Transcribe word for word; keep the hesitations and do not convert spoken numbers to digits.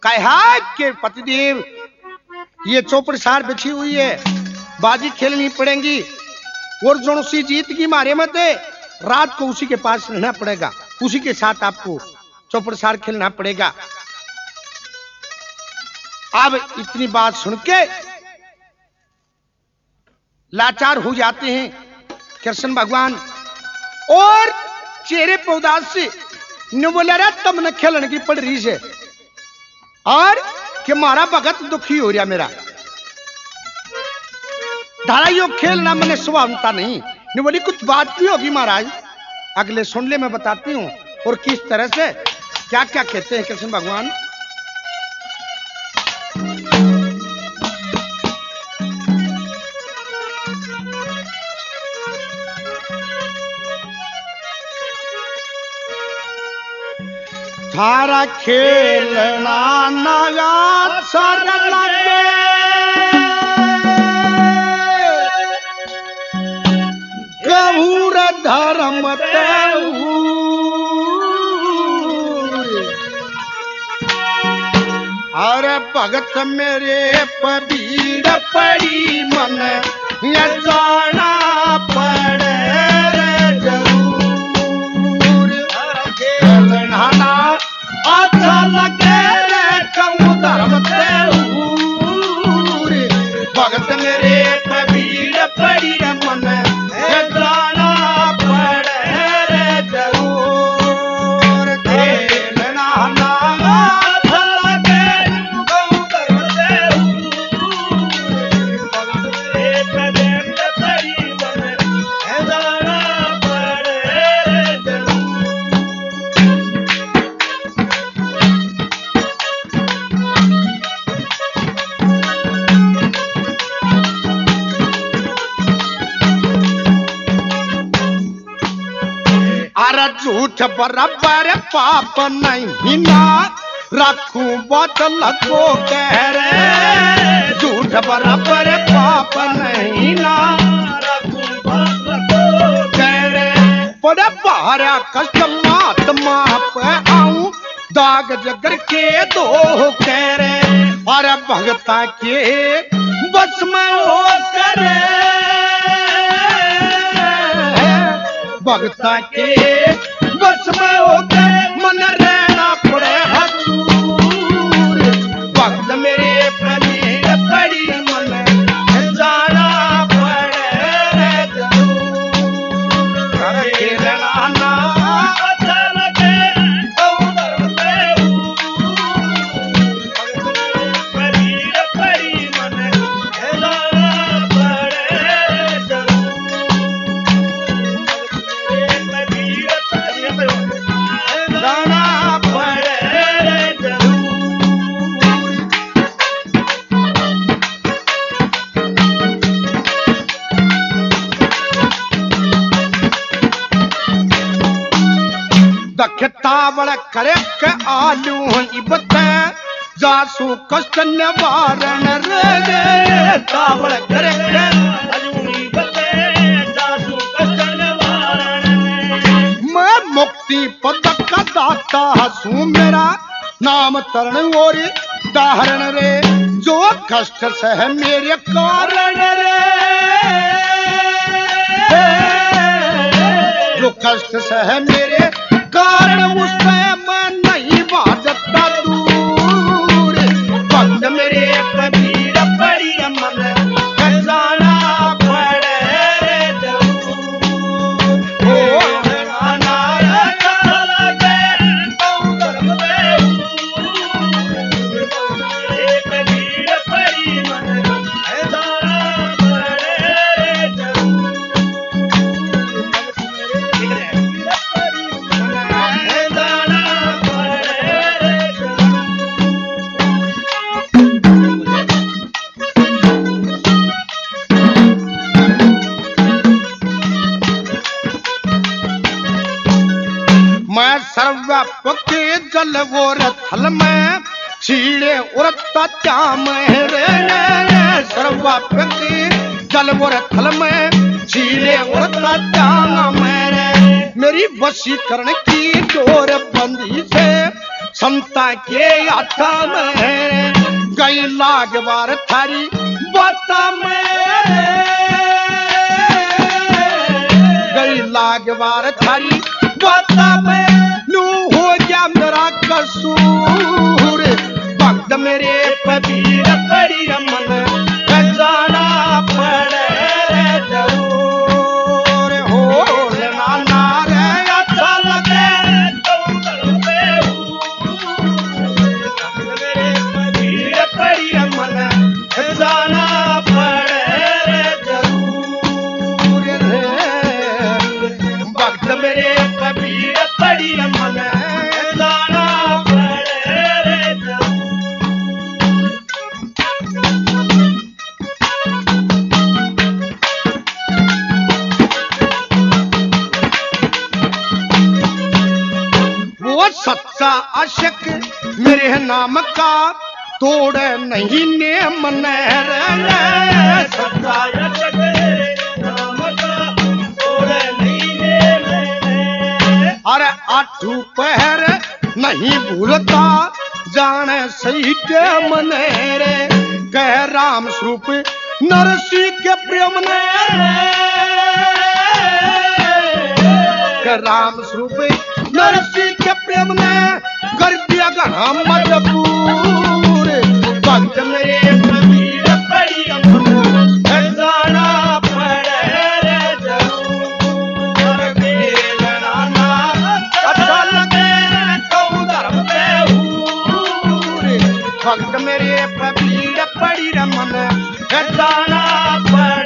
कहा कि पतिदेव ये चौपड़ सार बिछी हुई है, बाजी खेलनी पड़ेगी और जो उसी जीत की मारे मत रात को उसी के पास रहना पड़ेगा, उसी के साथ आपको चौपड़ सार खेलना पड़ेगा। अब इतनी बात सुन के लाचार हो जाते हैं कृष्ण भगवान और चेहरे पे उदास से न बोला रहा तब न खेलने की पड़ रही से और कि मारा भगत दुखी हो रहा मेरा धारा यो खेलना मैंने सुभावता नहीं न बोली कुछ बात भी होगी महाराज, अगले सुन ले मैं बताती हूं और किस तरह से क्या क्या कहते हैं कृष्ण भगवान। थारा खेलना नया सर लगे गहूर धर्म अरे भगत मेरे पबीर पड़ी मन ये जाना पड़े जरूर खेलना अच्छा लगे कहूँ धर्म भगत मेरे पबीर पड़ी मन जाना पड़े जरूर खेलना अच्छा लगे कहूँ धर्म भगत मेरे पबीर पड़ी मन जाना पड़े जरूर। अरे झूठ बराबर पाप नहीं ना रखूं बोतल को कह रे, झूठ बराबर पाप नहीं ना रखूं बोतल को कह रे, बड़े भारा कष्ट महात्मा पे आऊं दाग जगर के दो कह रे, अरे भगता के बस में हो करे भगता के बस में होकर मन रहना पड़े हजूर भक्त मेरे पबीर पड़ी मन जाना पड़े जरूर खेलना ना अच्छा लगे कहूँ धर्म पबीर पड़ी मन जाना पड़े जरूर। तावड़ करे के आलू इबत जासू कष्ट निवारण रे, तावड़ करे के आलू इबत जासू कष्ट निवारण मैं मुक्ति पद का दाता हूँ मेरा नाम तरण और दाहरण रे, जो कष्ट सह मेरे कारण रे, जो कष्ट सह मेरे कारण उससे मैं नहीं बाजता दूर भक्त मेरे पबीर पड़ी मन जाना पड़े जरूर खेलना अच्छा लगे कहूँ धर्म पबीर पड़ी मन जाना पड़े जरूर। मैं सर्वव्यापक जल और थल में छीड़े उड़ता चाम रे, सर्वव्यापक जल और थल में छीड़े उड़ता चाम रे, मेरी वशीकरण की डोर बंदी से संता के हाथा में गई लागवार थारी बाता में गई लागवार थारी बाता में नू हो गया मेरा कसूर भक्त मेरे पबीर पड़ी मन जाना पड़े जरूर हो नाना रे अच्छा लगे मेरे पबीर पड़ी मन जाना पड़े जरूर रे भक्त मेरे पबीर पड़ी मन जाना पड़े जरूर। वो सच्चा आशिक मेरे नाम का तोड़े नहीं ने मन रे सच्चा आशिक मेरे नाम का तोड़े नहीं ने मन। अरे आठू पहर नहीं भूलता जाने सही के मन रे कह राम स्वरूप नरसी के प्रेम ने कह राम स्वरूप नरसी के प्रेम ने कर दिया घना मजबूर भक्त मेरे पबीर पड़ी मन जाना पड़े जरूर मेरे नाना अच्छा लगे तो धर्म पे भक्त मेरे पबीर पड़ी मन जाना पड़े।